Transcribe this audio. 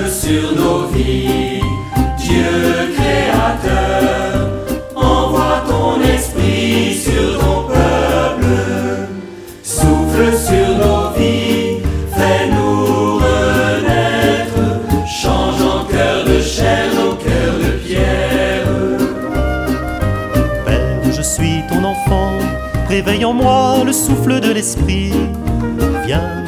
souffle sur nos vies. Dieu créateur, envoie ton esprit sur ton peuple. Souffle sur nos vies, fais-nous renaître. Change en cœur de chair nos cœurs de pierre. Père, je suis ton enfant, réveille en moi le souffle de l'esprit. Viens